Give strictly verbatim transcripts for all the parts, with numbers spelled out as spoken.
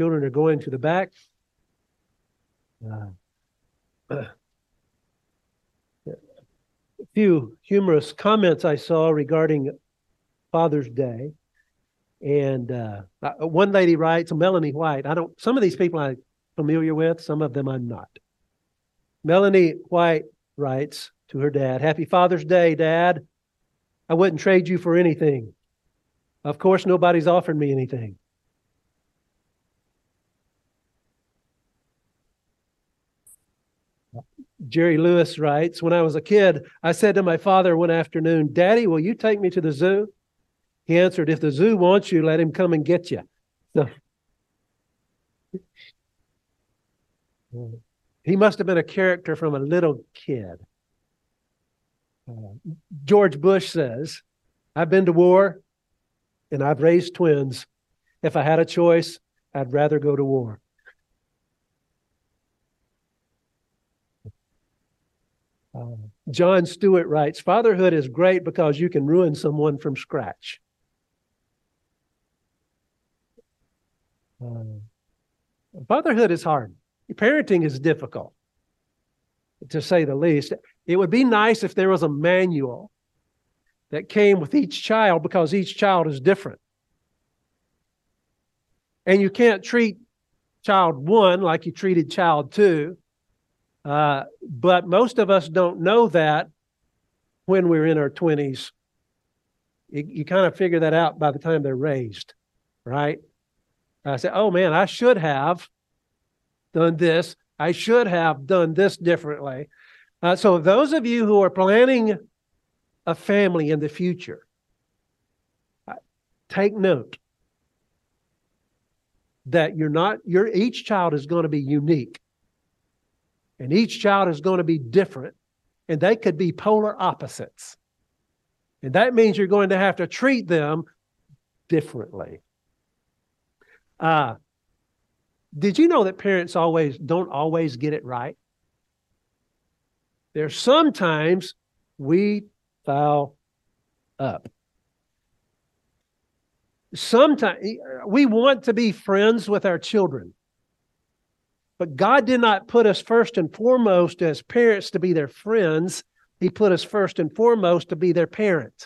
Children are going to the back. Uh, a few humorous comments I saw regarding Father's Day. And uh, one lady writes, Melanie White. I don't, some of these people I'm familiar with, some of them I'm not. Melanie White writes to her dad, Happy Father's Day, Dad. I wouldn't trade you for anything. Of course, nobody's offered me anything. Jerry Lewis writes, when I was a kid, I said to my father one afternoon, Daddy, will you take me to the zoo? He answered, if the zoo wants you, let him come and get you. So, he must have been a character from a little kid. Uh, George Bush says, I've been to war and I've raised twins. If I had a choice, I'd rather go to war. Uh, John Stewart writes, fatherhood is great because you can ruin someone from scratch. Uh, fatherhood is hard. Parenting is difficult, to say the least. It would be nice if there was a manual that came with each child, because each child is different. And you can't treat child one like you treated child two. Uh, but most of us don't know that when we're in our twenties. You, you kind of figure that out by the time they're raised, right? I say, oh man, I should have done this. I should have done this differently. Uh, so those of you who are planning a family in the future, uh, take note that you're not, you're, each child is going to be unique. And each child is going to be different. And they could be polar opposites. And that means you're going to have to treat them differently. Uh, did you know that parents always don't always get it right? There's sometimes we foul up. Sometimes we want to be friends with our children. But God did not put us first and foremost as parents to be their friends. He put us first and foremost to be their parent.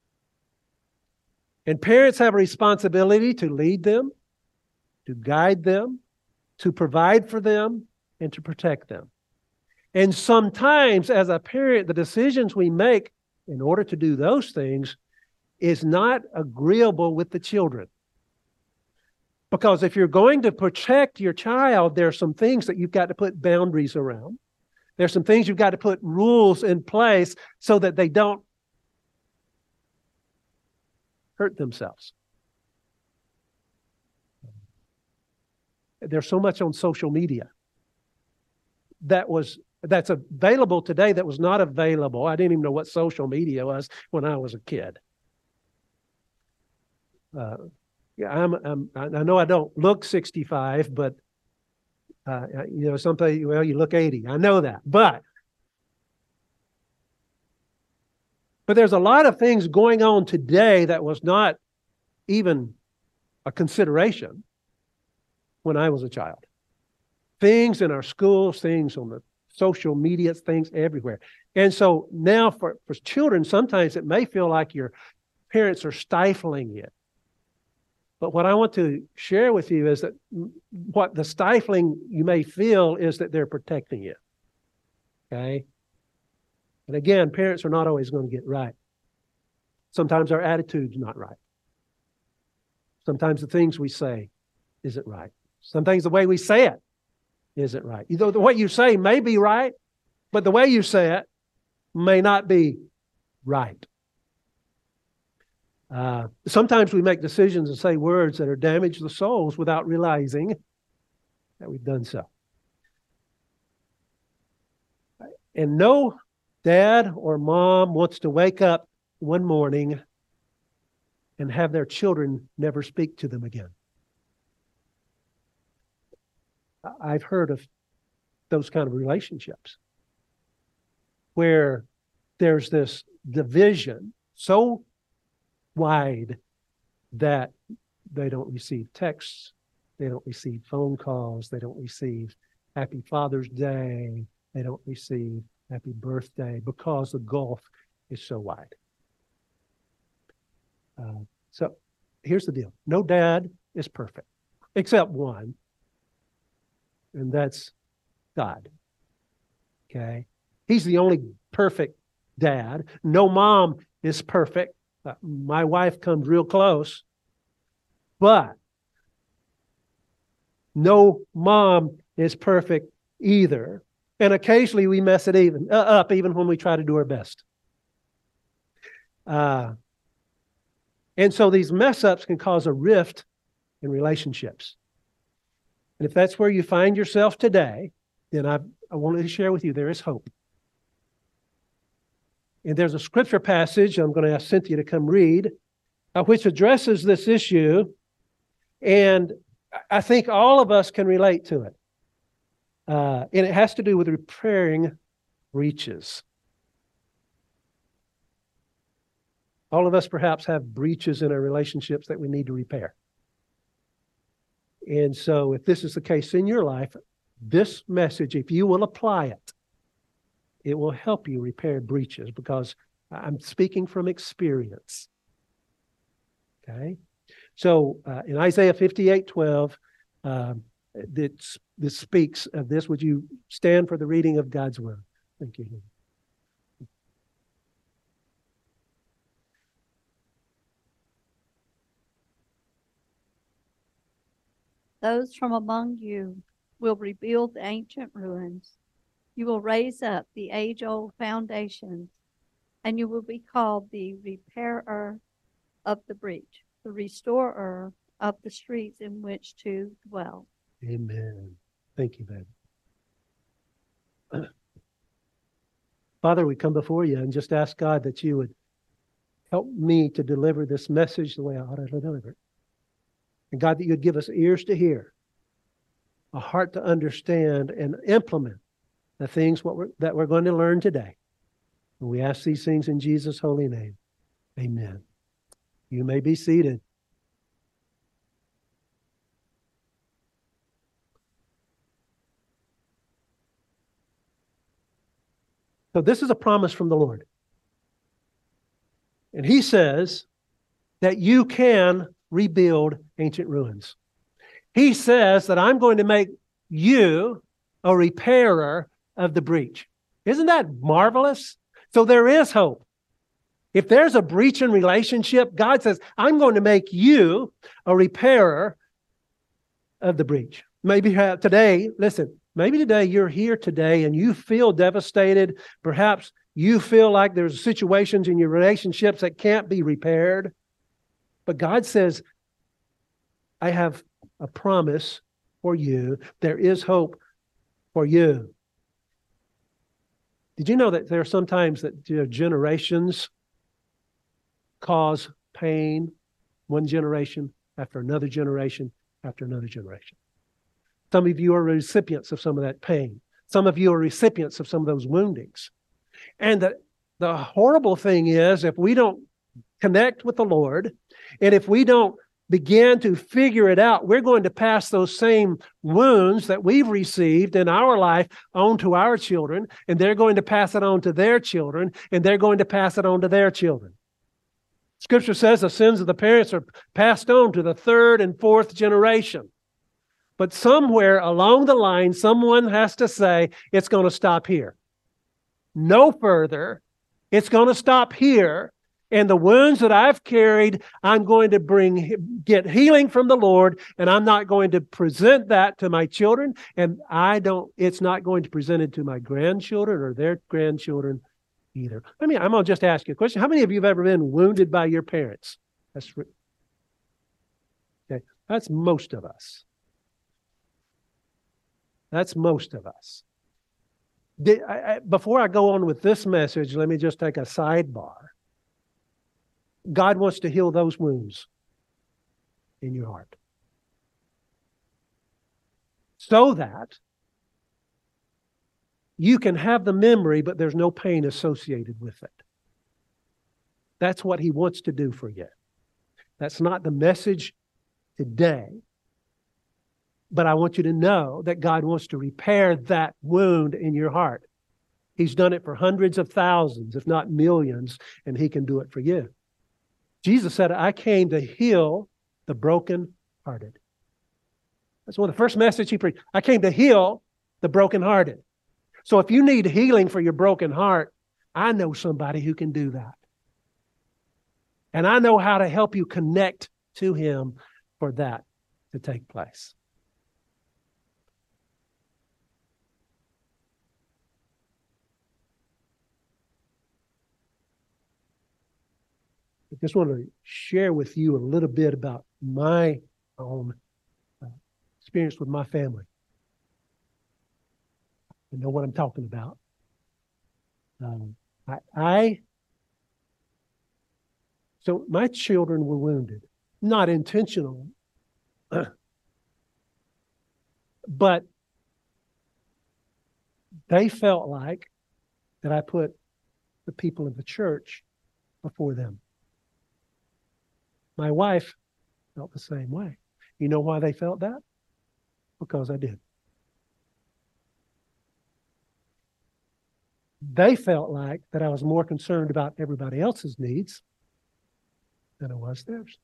And parents have a responsibility to lead them, to guide them, to provide for them, and to protect them. And sometimes as a parent, the decisions we make in order to do those things is not agreeable with the children. Because if you're going to protect your child, there are some things that you've got to put boundaries around. There's some things you've got to put rules in place so that they don't hurt themselves. There's so much on social media that was that's available today that was not available. I didn't even know what social media was when I was a kid. Uh, yeah, I'm, I'm. I know I don't look sixty-five, but uh, you know, something. Well, you look eighty. I know that, but but there's a lot of things going on today that was not even a consideration when I was a child. Things in our schools, things on the social media, things everywhere. And so now for, for children, sometimes it may feel like your parents are stifling it. But what I want to share with you is that what the stifling you may feel is that they're protecting you. Okay? And again, parents are not always going to get right. Sometimes our attitude's not right. Sometimes the things we say isn't right. Sometimes the way we say it isn't right. You know, what you say may be right, but the way you say it may not be right. Uh, sometimes we make decisions and say words that are damage the souls without realizing that we've done so. And no dad or mom wants to wake up one morning and have their children never speak to them again. I've heard of those kind of relationships where there's this division so wide that they don't receive texts, They don't receive phone calls. They don't receive Happy Father's Day. They don't receive Happy Birthday because the gulf is so wide. Uh, so here's the deal. No dad is perfect, except one, and that's God. Okay? He's the only perfect dad. No mom is perfect. Uh, my wife comes real close, but no mom is perfect either. And occasionally we mess it even uh, up, even when we try to do our best. Uh, and so these mess ups can cause a rift in relationships. And if that's where you find yourself today, then I, I wanted to share with you there is hope. And there's a scripture passage I'm going to ask Cynthia to come read, uh, which addresses this issue. And I think all of us can relate to it. Uh, and it has to do with repairing breaches. All of us perhaps have breaches in our relationships that we need to repair. And so if this is the case in your life, this message, if you will apply it, it will help you repair breaches, because I'm speaking from experience. Okay? So uh, in Isaiah fifty-eight twelve, um, this, this speaks of this. Would you stand for the reading of God's word? Thank you. Those from among you will rebuild the ancient ruins. You will raise up the age-old foundations, and you will be called the repairer of the breach, the restorer of the streets in which to dwell. Amen. Thank you, babe. Father, we come before you and just ask God that you would help me to deliver this message the way I ought to deliver it. And God, that you'd give us ears to hear, a heart to understand and implement the things what we're, that we're going to learn today. And we ask these things in Jesus' holy name. Amen. You may be seated. So this is a promise from the Lord. And he says that you can rebuild ancient ruins. He says that I'm going to make you a repairer of the breach. Isn't that marvelous? So there is hope. If there's a breach in relationship, God says, I'm going to make you a repairer of the breach. Maybe today, listen, maybe today you're here today and you feel devastated. Perhaps you feel like there's situations in your relationships that can't be repaired. But God says, I have a promise for you. There is hope for you. Did you know that there are sometimes that you know, generations cause pain, one generation after another generation after another generation? Some of you are recipients of some of that pain. Some of you are recipients of some of those woundings. And the, the horrible thing is, if we don't connect with the Lord, and if we don't begin to figure it out, we're going to pass those same wounds that we've received in our life on to our children, and they're going to pass it on to their children, and they're going to pass it on to their children. Scripture says the sins of the parents are passed on to the third and fourth generation. But somewhere along the line, someone has to say, it's going to stop here. No further. It's going to stop here. And the wounds that I've carried, I'm going to bring, get healing from the Lord, and I'm not going to present that to my children, and I don't, it's not going to present it to my grandchildren or their grandchildren either. I mean, I'm going to just ask you a question. How many of you have ever been wounded by your parents? That's, okay, that's most of us. That's most of us. Did, I, I, before I go on with this message, let me just take a sidebar. God wants to heal those wounds in your heart, so that you can have the memory, but there's no pain associated with it. That's what he wants to do for you. That's not the message today. But I want you to know that God wants to repair that wound in your heart. He's done it for hundreds of thousands, if not millions, and He can do it for you. Jesus said, I came to heal the brokenhearted. That's one of the first messages He preached. I came to heal the brokenhearted. So if you need healing for your broken heart, I know somebody who can do that. And I know how to help you connect to Him for that to take place. I just want to share with you a little bit about my own uh, experience with my family. You know what I'm talking about. Um, I, I, so my children were wounded, not intentional, but they felt like that I put the people of the church before them. My wife felt the same way. You know why they felt that? Because I did. They felt like that I was more concerned about everybody else's needs than I was theirs.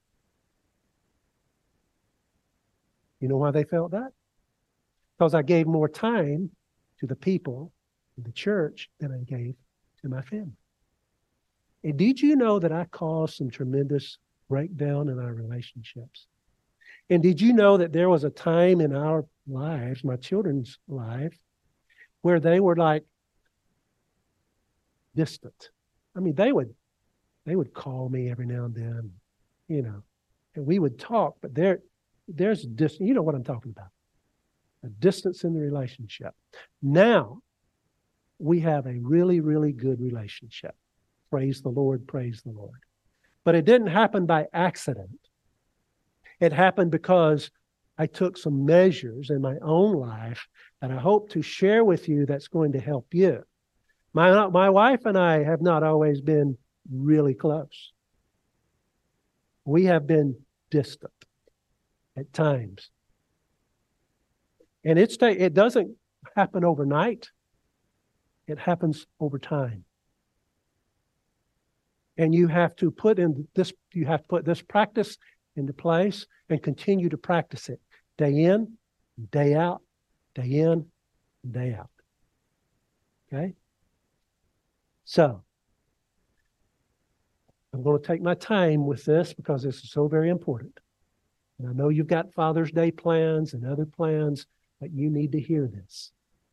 You know why they felt that? Because I gave more time to the people in the church than I gave to my family. And did you know that I caused some tremendous breakdown in our relationships? And did you know that there was a time in our lives, my children's life, where they were like distant? I mean, they would they would call me every now and then, you know, and we would talk, but there there's distance. You know what I'm talking about. A distance in the relationship. Now, we have a really, really good relationship. Praise the Lord, praise the Lord. But it didn't happen by accident. It happened because I took some measures in my own life that I hope to share with you that's going to help you. My, my wife and I have not always been really close. We have been distant at times. And it's it doesn't happen overnight. It happens over time. And you have to put in this, you have to put this practice into place and continue to practice it day in, day out, day in, day out. Okay? So, I'm going to take my time with this because this is so very important. And I know you've got Father's Day plans and other plans, but you need to hear this.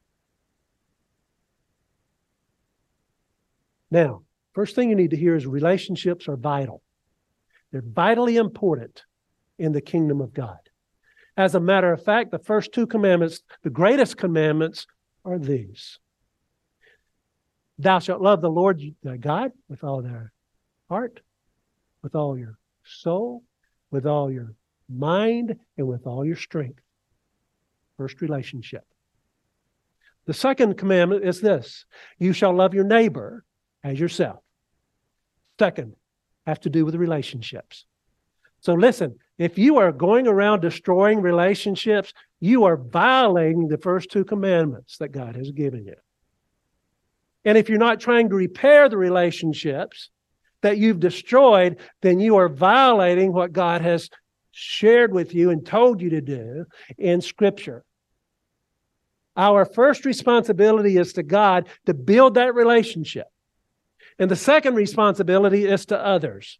Now, first thing you need to hear is relationships are vital. They're vitally important in the kingdom of God. As a matter of fact, the first two commandments, the greatest commandments, are these. Thou shalt love the Lord thy God with all thy heart, with all your soul, with all your mind, and with all your strength. First relationship. The second commandment is this. You shall love your neighbor as yourself. Second, have to do with relationships. So listen, if you are going around destroying relationships, you are violating the first two commandments that God has given you. And if you're not trying to repair the relationships that you've destroyed, then you are violating what God has shared with you and told you to do in Scripture. Our first responsibility is to God to build that relationship. And the second responsibility is to others.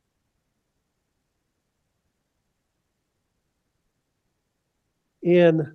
In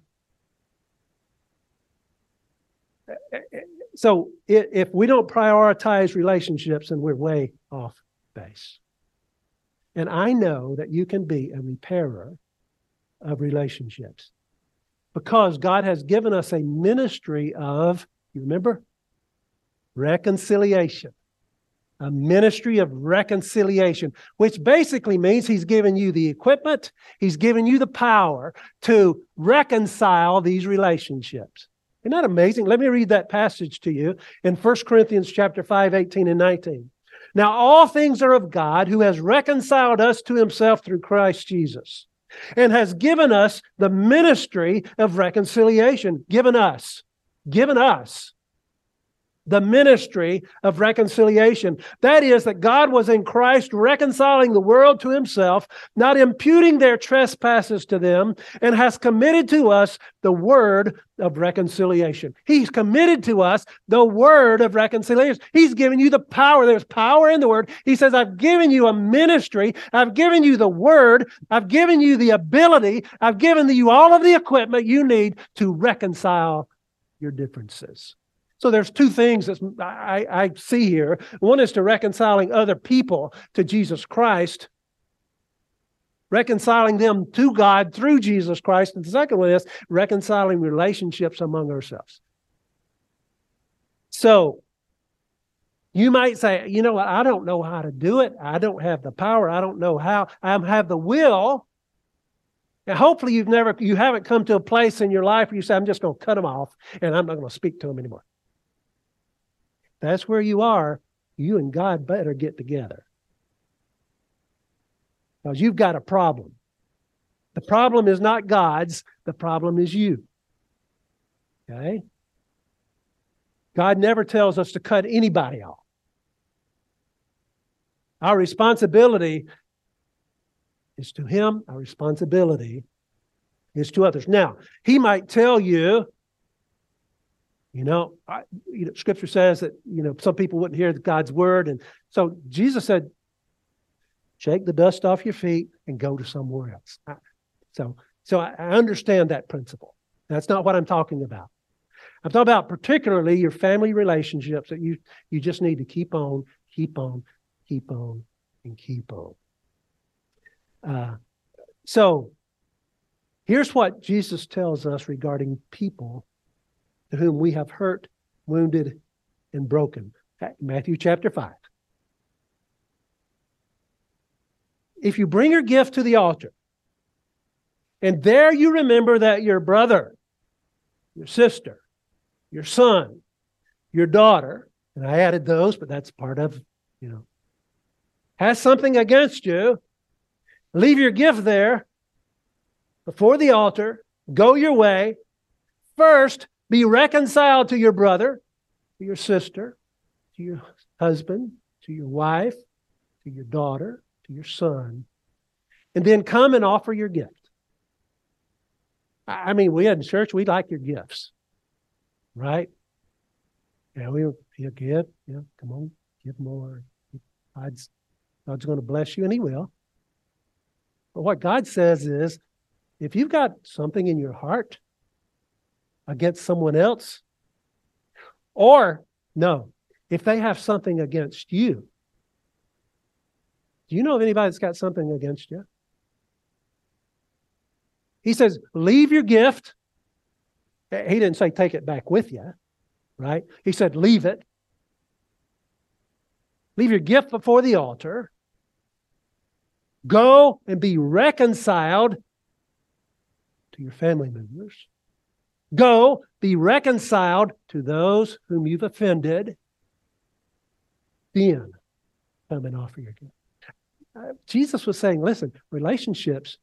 so if we don't prioritize relationships, then we're way off base. And I know that you can be a repairer of relationships because God has given us a ministry of, you remember? Reconciliation. A ministry of reconciliation, which basically means He's given you the equipment, He's given you the power to reconcile these relationships. Isn't that amazing? Let me read that passage to you in First Corinthians chapter five, eighteen and nineteen. Now all things are of God, who has reconciled us to Himself through Christ Jesus, and has given us the ministry of reconciliation. Given us. Given us. The ministry of reconciliation. That is, that God was in Christ reconciling the world to himself, not imputing their trespasses to them, and has committed to us the word of reconciliation. He's committed to us the word of reconciliation. He's given you the power. There's power in the word. He says, I've given you a ministry. I've given you the word. I've given you the ability. I've given you all of the equipment you need to reconcile your differences. So there's two things that I, I see here. One is to reconciling other people to Jesus Christ, reconciling them to God through Jesus Christ. And the second one is reconciling relationships among ourselves. So you might say, you know what, I don't know how to do it. I don't have the power. I don't know how. I have the will. And hopefully you've never, you haven't come to a place in your life where you say, I'm just going to cut them off and I'm not going to speak to them anymore. That's where you are. You and God better get together. Because you've got a problem. The problem is not God's. The problem is you. Okay? God never tells us to cut anybody off. Our responsibility is to him. Our responsibility is to others. Now, he might tell you, You know, I, you know, Scripture says that, you know, some people wouldn't hear God's word. And so Jesus said, shake the dust off your feet and go to somewhere else. I, so so I, I understand that principle. That's not what I'm talking about. I'm talking about particularly your family relationships that you, you just need to keep on, keep on, keep on, and keep on. Uh, so here's what Jesus tells us regarding people to whom we have hurt, wounded, and broken. Matthew chapter five. If you bring your gift to the altar, and there you remember that your brother, your sister, your son, your daughter, and I added those, but that's part of, you know, has something against you, leave your gift there before the altar, go your way. First, be reconciled to your brother, to your sister, to your husband, to your wife, to your daughter, to your son, and then come and offer your gift. I mean, we in church, we like your gifts, right? Yeah, we you give, yeah, come on, give more. God's, God's going to bless you, and he will. But what God says is, if you've got something in your heart against someone else, or no, if they have something against you, do you know of anybody that's got something against you? He says, leave your gift. He didn't say take it back with you, right? He said, leave it. Leave your gift before the altar. Go and be reconciled to your family members. Go, be reconciled to those whom you've offended. Then come and offer your gift. Uh, Jesus was saying, listen, relationships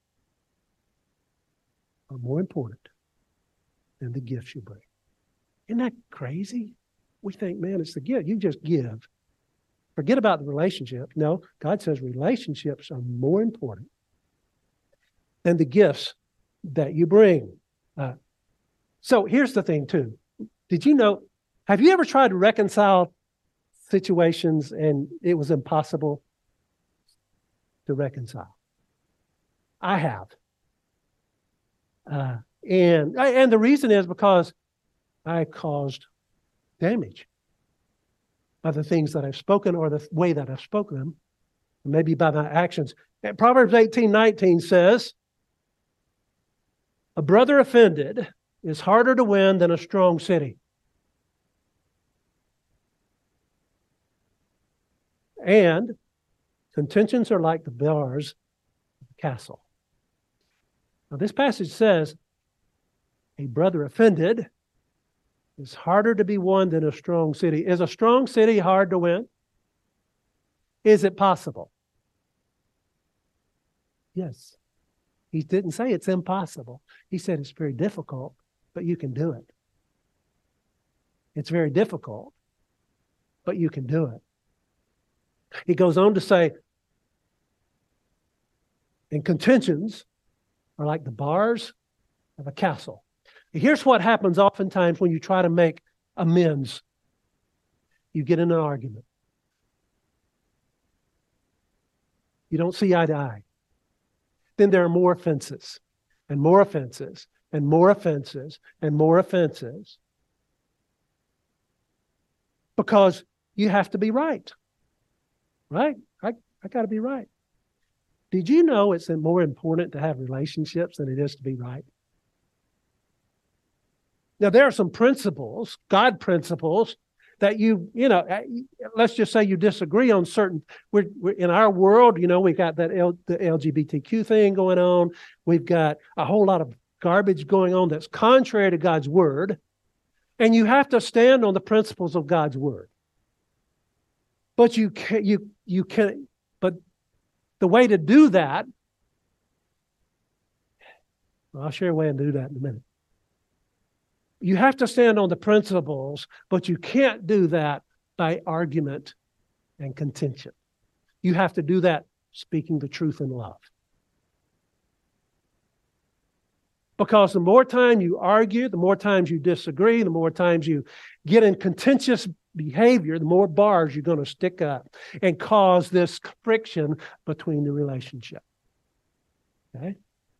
are more important than the gifts you bring. Isn't that crazy? We think, man, it's the gift. You just give. Forget about the relationship. No, God says relationships are more important than the gifts that you bring. Uh, So here's the thing, too. Did you know, have you ever tried to reconcile situations and it was impossible to reconcile? I have. Uh, and, and the reason is because I caused damage by the things that I've spoken or the way that I've spoken them, maybe by my actions. And Proverbs eighteen nineteen says, a brother offended is harder to win than a strong city. And contentions are like the bars of a castle. Now, this passage says a brother offended is harder to be won than a strong city. Is a strong city hard to win? Is it possible? Yes. He didn't say it's impossible. He said it's very difficult, but you can do it. It's very difficult, but you can do it. He goes on to say, and contentions are like the bars of a castle. Here's what happens oftentimes when you try to make amends. You get in an argument. You don't see eye to eye. Then there are more offenses, and more offenses, and more offenses, and more offenses. Because you have to be right. Right? I, I got to be right. Did you know it's more important to have relationships than it is to be right? Now, there are some principles, God principles, that you, you know, let's just say you disagree on certain, we're, we're in our world, you know, we've got that L, the L G B T Q thing going on. We've got a whole lot of garbage going on that's contrary to God's word. And you have to stand on the principles of God's word. But you can, you, you can, but the way to do that, well, I'll share a way to do that in a minute. You have to stand on the principles, but you can't do that by argument and contention. You have to do that speaking the truth in love. Because the more time you argue, the more times you disagree, the more times you get in contentious behavior, the more bars you're going to stick up and cause this friction between the relationship. Okay?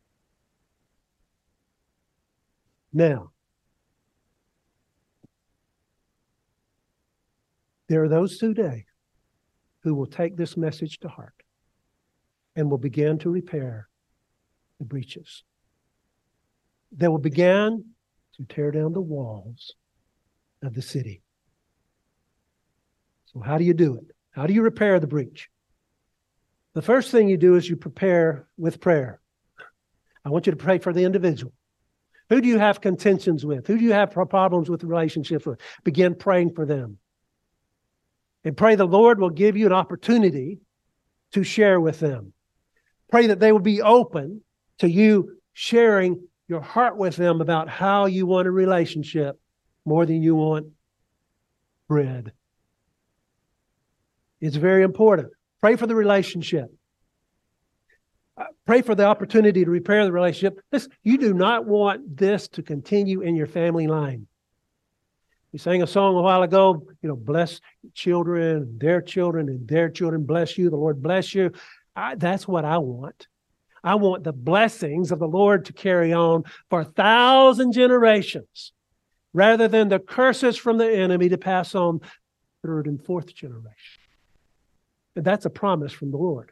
Now, there are those today who will take this message to heart and will begin to repair the breaches. They will begin to tear down the walls of the city. So how do you do it? How do you repair the breach? The first thing you do is you prepare with prayer. I want you to pray for the individual. Who do you have contentions with? Who do you have problems with relationships with? Begin praying for them. And pray the Lord will give you an opportunity to share with them. Pray that they will be open to you sharing your heart with them about how you want a relationship more than you want bread. It's very important. Pray for the relationship. Uh, pray for the opportunity to repair the relationship. Listen, you do not want this to continue in your family line. We sang a song a while ago, you know, bless children, their children, and their children. Bless you. The Lord bless you. I, that's what I want. I want the blessings of the Lord to carry on for a thousand generations rather than the curses from the enemy to pass on third and fourth generation. And that's a promise from the Lord.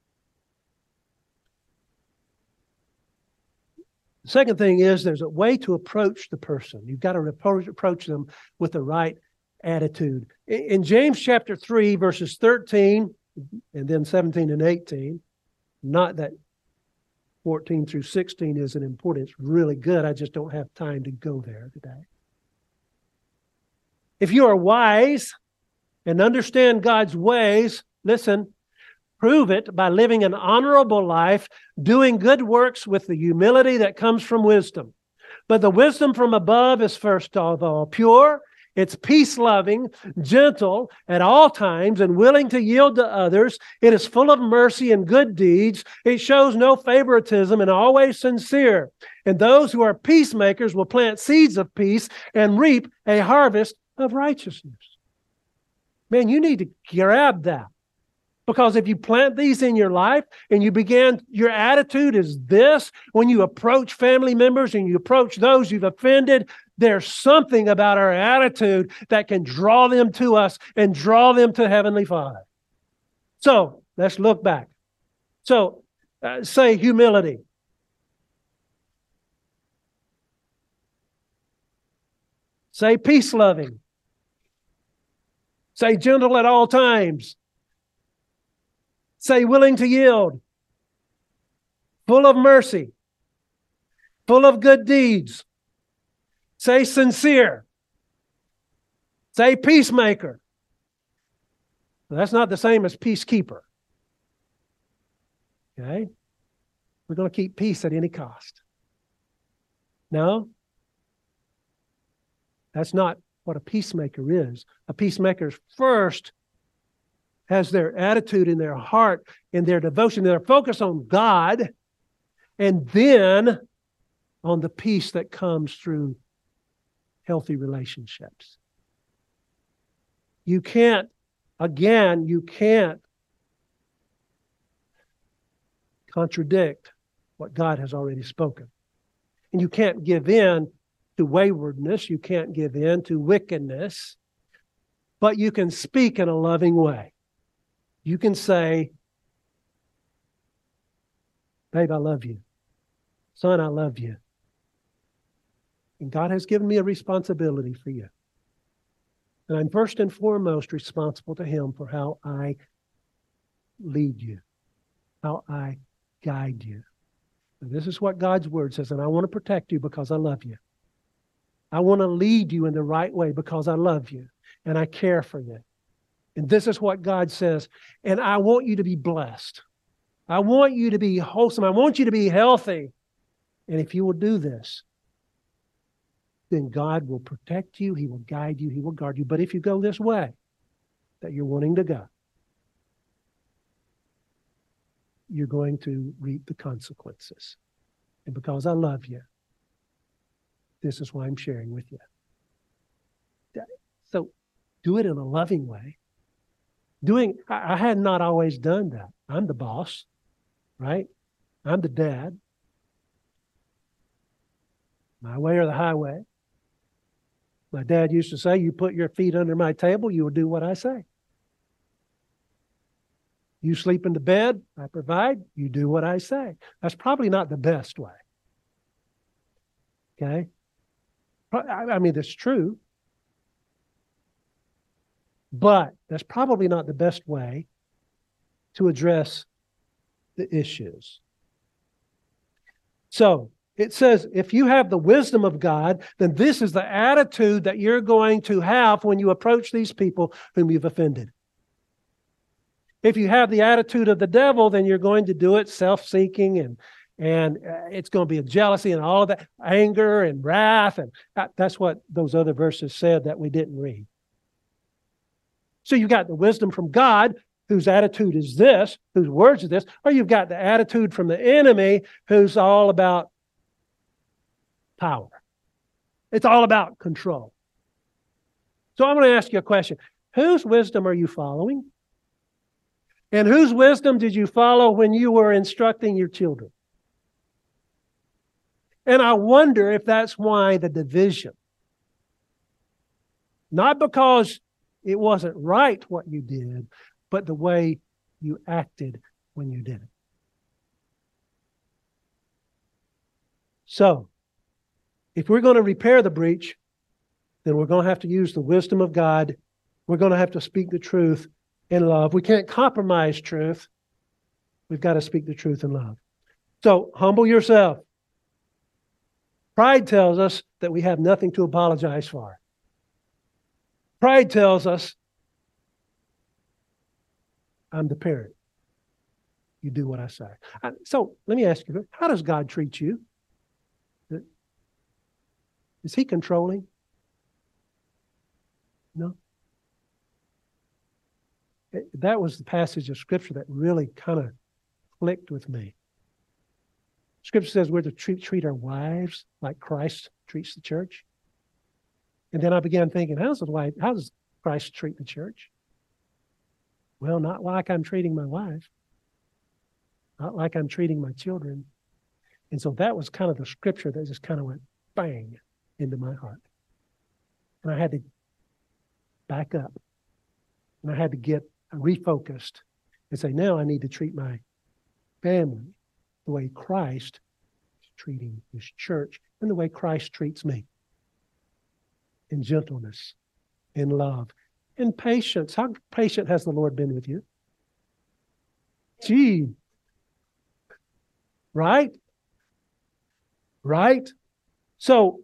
The second thing is there's a way to approach the person. You've got to approach them with the right attitude. In James chapter three, verses thirteen and then seventeen and eighteen, not that fourteen through sixteen isn't important. It's really good. I just don't have time to go there today. If you are wise and understand God's ways, listen, prove it by living an honorable life, doing good works with the humility that comes from wisdom. But the wisdom from above is first of all pure. It's peace-loving, gentle at all times, and willing to yield to others. It is full of mercy and good deeds. It shows no favoritism and always sincere. And those who are peacemakers will plant seeds of peace and reap a harvest of righteousness. Man, you need to grab that. Because if you plant these in your life and you begin, your attitude is this, when you approach family members and you approach those you've offended, there's something about our attitude that can draw them to us and draw them to Heavenly Father. So let's look back. So uh, say humility. Say peace-loving. Say gentle at all times. Say willing to yield. Full of mercy. Full of good deeds. Say sincere. Say peacemaker. That's not the same as peacekeeper. Okay? We're going to keep peace at any cost. No. That's not what a peacemaker is. A peacemaker first has their attitude in their heart, in their devotion, their focus on God, and then on the peace that comes through healthy relationships. You can't, again, you can't contradict what God has already spoken. And you can't give in to waywardness. You can't give in to wickedness. But you can speak in a loving way. You can say, babe, I love you. Son, I love you. And God has given me a responsibility for you. And I'm first and foremost responsible to Him for how I lead you, how I guide you. And this is what God's Word says, and I want to protect you because I love you. I want to lead you in the right way because I love you and I care for you. And this is what God says. And I want you to be blessed. I want you to be wholesome. I want you to be healthy. And if you will do this, then God will protect you. He will guide you. He will guard you. But if you go this way that you're wanting to go, you're going to reap the consequences. And because I love you, this is why I'm sharing with you. So do it in a loving way. Doing, I, I had not always done that. I'm the boss, right? I'm the dad. My way or the highway. My dad used to say, you put your feet under my table, you will do what I say. You sleep in the bed, I provide, you do what I say. That's probably not the best way. Okay? I mean, that's true. But that's probably not the best way to address the issues. So, it says, if you have the wisdom of God, then this is the attitude that you're going to have when you approach these people whom you've offended. If you have the attitude of the devil, then you're going to do it self-seeking, and and it's going to be a jealousy and all of that, anger and wrath. And that's what those other verses said that we didn't read. So you've got the wisdom from God, whose attitude is this, whose words are this, or you've got the attitude from the enemy, who's all about power. It's all about control. So I'm going to ask you a question. Whose wisdom are you following? And whose wisdom did you follow when you were instructing your children? And I wonder if that's why the division. Not because it wasn't right what you did, but the way you acted when you did it. So, if we're going to repair the breach, then we're going to have to use the wisdom of God. We're going to have to speak the truth in love. We can't compromise truth. We've got to speak the truth in love. So, humble yourself. Pride tells us that we have nothing to apologize for. Pride tells us, I'm the parent. You do what I say. So, let me ask you, how does God treat you? Is He controlling? No. It, that was the passage of Scripture that really kind of clicked with me. Scripture says we're to treat, treat our wives like Christ treats the church. And then I began thinking, how does, the wife, how does Christ treat the church? Well, not like I'm treating my wife. Not like I'm treating my children. And so that was kind of the Scripture that just kind of went bang into my heart. And I had to back up. And I had to get refocused and say, now I need to treat my family the way Christ is treating His church and the way Christ treats me. In gentleness, in love, in patience. How patient has the Lord been with you? Gee. Right? Right? So,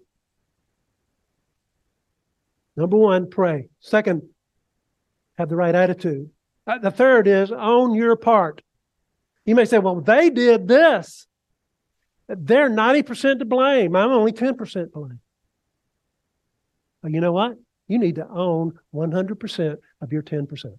number one, pray. Second, have the right attitude. Uh, the third is own your part. You may say, well, they did this. They're ninety percent to blame. I'm only ten percent to blame. Well, you know what? You need to own one hundred percent of your ten percent.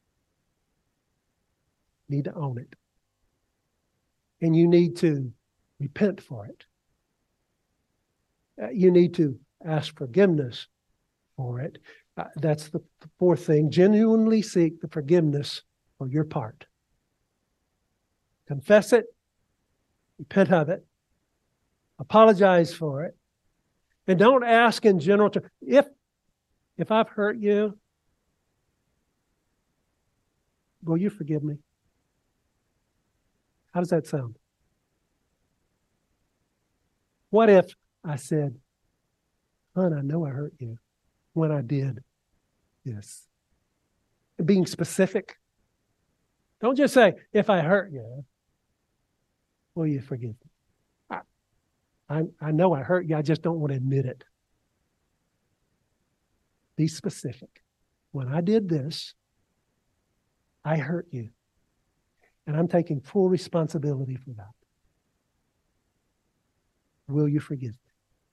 You need to own it. And you need to repent for it. Uh, you need to ask forgiveness for it. Uh, that's the fourth thing. Genuinely seek the forgiveness for your part. Confess it. Repent of it. Apologize for it. And don't ask in general terms. If, if I've hurt you, will you forgive me? How does that sound? What if I said, hon, I know I hurt you when I did this? Being specific. Don't just say, if I hurt you, will you forgive me? I, I, I know I hurt you, I just don't want to admit it. Be specific. When I did this, I hurt you. And I'm taking full responsibility for that. Will you forgive me?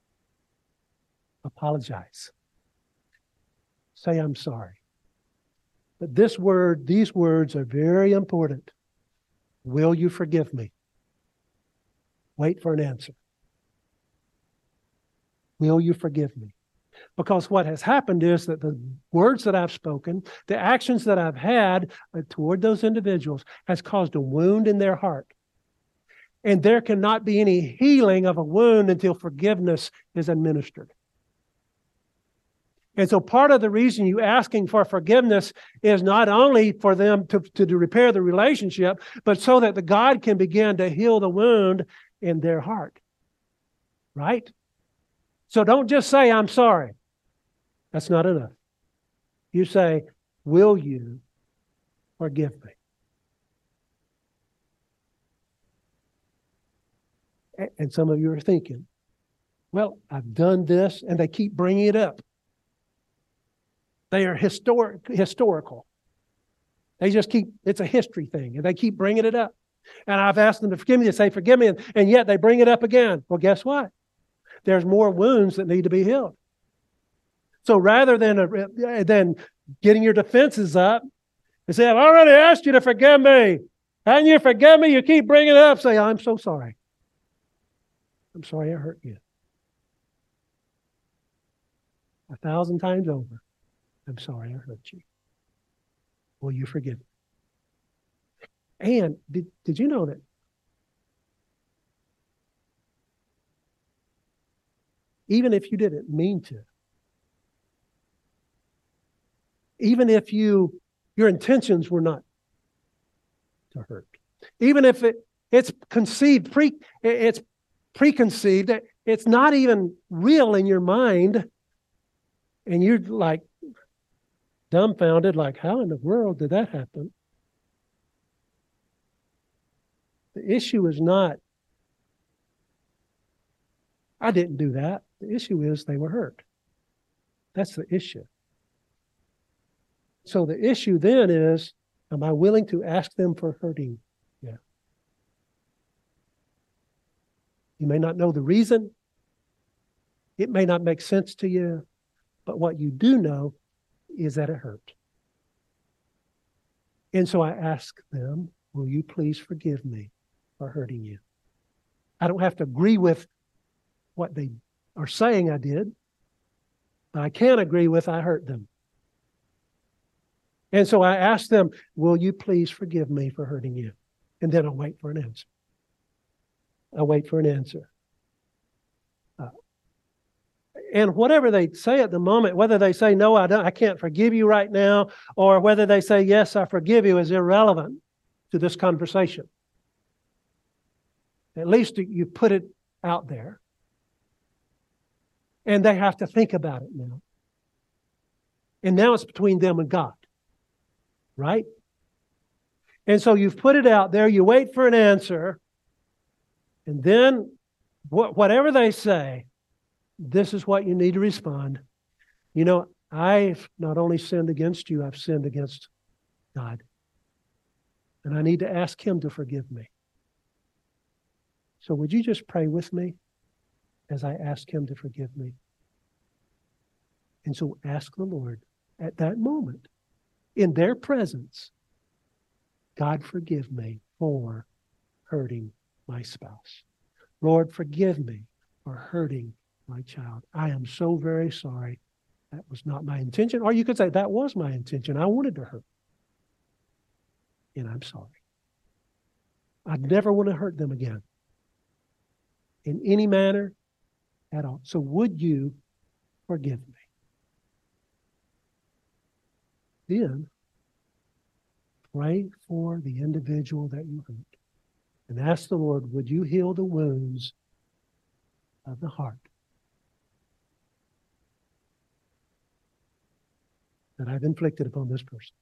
Apologize. Say, I'm sorry. But this word, these words are very important. Will you forgive me? Wait for an answer. Will you forgive me? Because what has happened is that the words that I've spoken, the actions that I've had toward those individuals has caused a wound in their heart. And there cannot be any healing of a wound until forgiveness is administered. And so part of the reason you asking for forgiveness is not only for them to, to, to repair the relationship, but so that the God can begin to heal the wound in their heart. Right? So don't just say, I'm sorry. That's not enough. You say, will you forgive me? And some of you are thinking, well, I've done this, and they keep bringing it up. They are historic, historical. They just keep, it's a history thing, and they keep bringing it up. And I've asked them to forgive me, they say, forgive me, and, and yet they bring it up again. Well, guess what? There's more wounds that need to be healed. So rather than, uh, than getting your defenses up and say, I've already asked you to forgive me, and you forgive me, you keep bringing it up, say, I'm so sorry. I'm sorry I hurt you. A thousand times over, I'm sorry I hurt you. Will you forgive me? And did, did you know that even if you didn't mean to, even if you your intentions were not to hurt, even if it it's conceived pre it's preconceived, it's not even real in your mind, and you're like dumbfounded, like, how in the world did that happen? The issue is not, I didn't do that. The issue is they were hurt. That's the issue. So the issue then is, am I willing to ask them for hurting? Yeah. You may not know the reason. It may not make sense to you. But what you do know is that it hurt. And so I ask them, will you please forgive me for hurting you? I don't have to agree with what they are saying I did, but I can agree with I hurt them. And so I ask them, will you please forgive me for hurting you? And then I'll wait for an answer. I'll wait for an answer. Uh, and whatever they say at the moment, whether they say, no, I don't, I can't forgive you right now, or whether they say, yes, I forgive you, is irrelevant to this conversation. At least you put it out there. And they have to think about it now. And now it's between them and God. Right? And so you've put it out there, you wait for an answer, and then wh- whatever they say, this is what you need to respond. You know, I've not only sinned against you, I've sinned against God. And I need to ask Him to forgive me. So would you just pray with me as I ask him to forgive me? And so ask the Lord at that moment, in their presence, God, forgive me for hurting my spouse. Lord, forgive me for hurting my child. I am so very sorry. That was not my intention. Or you could say, that was my intention. I wanted to hurt. And I'm sorry. I'd never want to hurt them again in any manner at all. So would you forgive me? Then pray for the individual that you hurt and ask the Lord, would you heal the wounds of the heart that I've inflicted upon this person?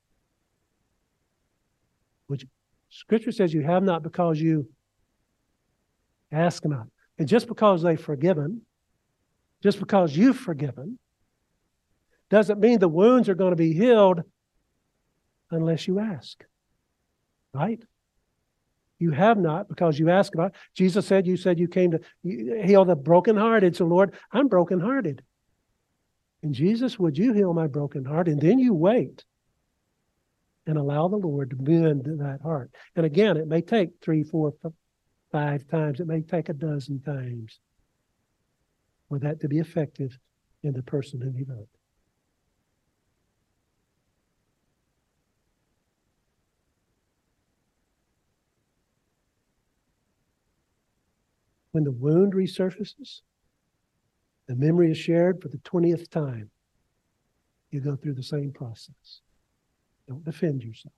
Which Scripture says you have not because you ask not. And just because they've forgiven, just because you've forgiven, doesn't mean the wounds are going to be healed unless you ask. Right? You have not because you ask about it. Jesus said, you said you came to heal the brokenhearted. So Lord, I'm brokenhearted. And Jesus, would you heal my broken heart? And then you wait and allow the Lord to mend that heart. And again, it may take three, four, five times. It may take a dozen times for that to be effective in the person whom you hurt. When the wound resurfaces, the memory is shared for the twentieth time. You go through the same process. Don't defend yourself.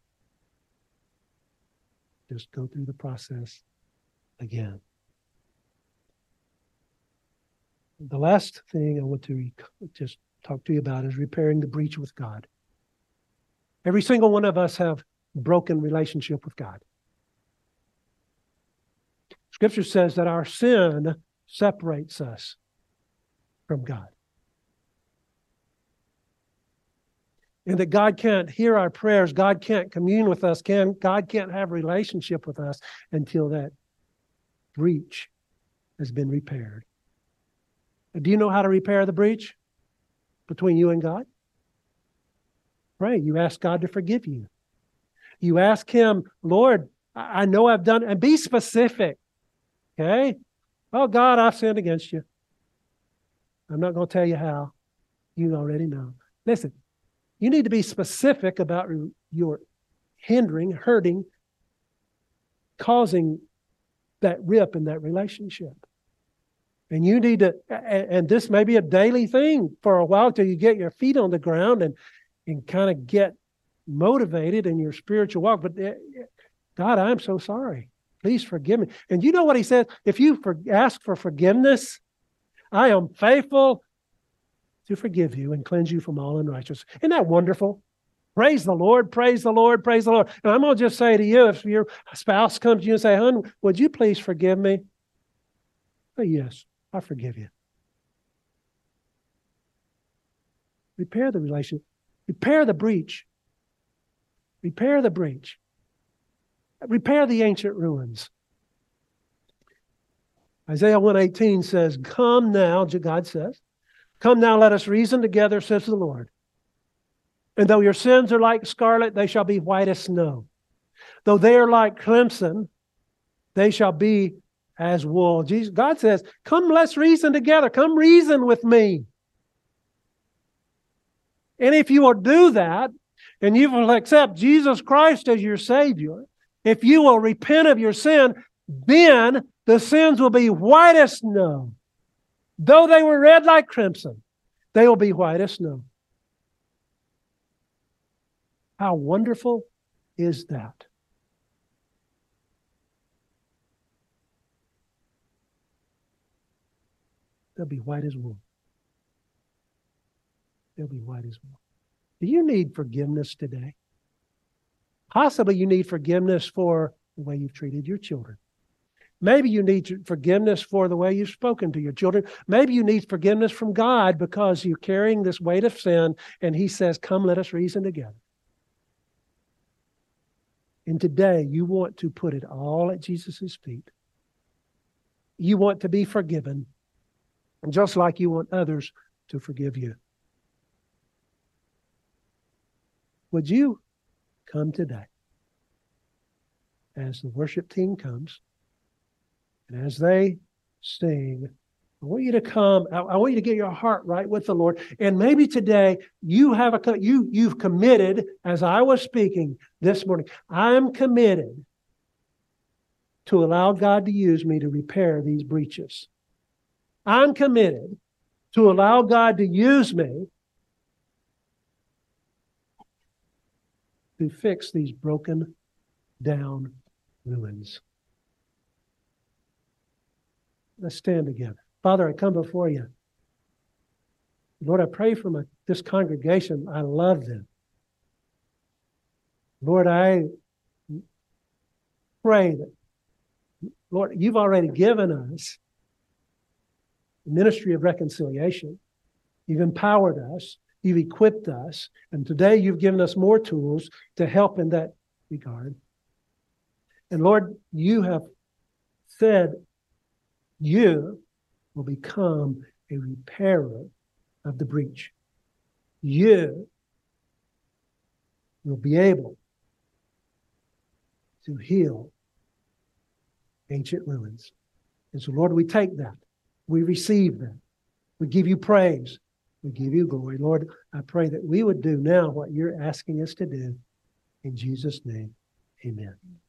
Just go through the process again. The last thing I want to just talk to you about is repairing the breach with God. Every single one of us have broken relationship with God. Scripture says that our sin separates us from God. And that God can't hear our prayers, God can't commune with us, can God can't have a relationship with us until that breach has been repaired. Do you know how to repair the breach between you and God? Pray. You ask God to forgive you. You ask Him, Lord, I know I've done, and be specific. Okay? Oh, God, I've sinned against you. I'm not going to tell you how. You already know. Listen, you need to be specific about your hindering, hurting, causing that rip in that relationship. And you need to, and this may be a daily thing for a while till you get your feet on the ground and, and kind of get motivated in your spiritual walk. But God, I'm so sorry. Please forgive me. And you know what He says? If you for, ask for forgiveness, I am faithful to forgive you and cleanse you from all unrighteousness. Isn't that wonderful? Praise the Lord, praise the Lord, praise the Lord. And I'm going to just say to you, if your spouse comes to you and say, hon, would you please forgive me? Say, yes, I forgive you. Repair the relationship. Repair the breach. Repair the breach. Repair the ancient ruins. Isaiah one eighteen says, come now, God says, come now, let us reason together, says the Lord. And though your sins are like scarlet, they shall be white as snow. Though they are like crimson, they shall be as wool. Jesus, God says, come, let's reason together. Come reason with me. And if you will do that, and you will accept Jesus Christ as your Savior, if you will repent of your sin, then the sins will be white as snow. Though they were red like crimson, they will be white as snow. How wonderful is that? They'll be white as wool. They'll be white as wool. Do you need forgiveness today? Possibly you need forgiveness for the way you've treated your children. Maybe you need forgiveness for the way you've spoken to your children. Maybe you need forgiveness from God because you're carrying this weight of sin and He says, come, let us reason together. And today you want to put it all at Jesus' feet you want to be forgiven, just like you want others to forgive you. Would you come today as the worship team comes and as they sing? I want you to come. I, I want you to get your heart right with the Lord. And maybe today you have a you you've committed, as I was speaking this morning, I'm committed to allow God to use me to repair these breaches. I'm committed to allow God to use me to fix these broken down ruins. Let's stand together. Father, I come before you. Lord, I pray for my, this congregation. I love them. Lord, I pray that, Lord, you've already given us the ministry of reconciliation. You've empowered us. You've equipped us. And today you've given us more tools to help in that regard. And Lord, you have said you will become a repairer of the breach. You will be able to heal ancient ruins. And so, Lord, we take that. We receive that. We give you praise. We give you glory. Lord, I pray that we would do now what you're asking us to do. In Jesus' name, amen.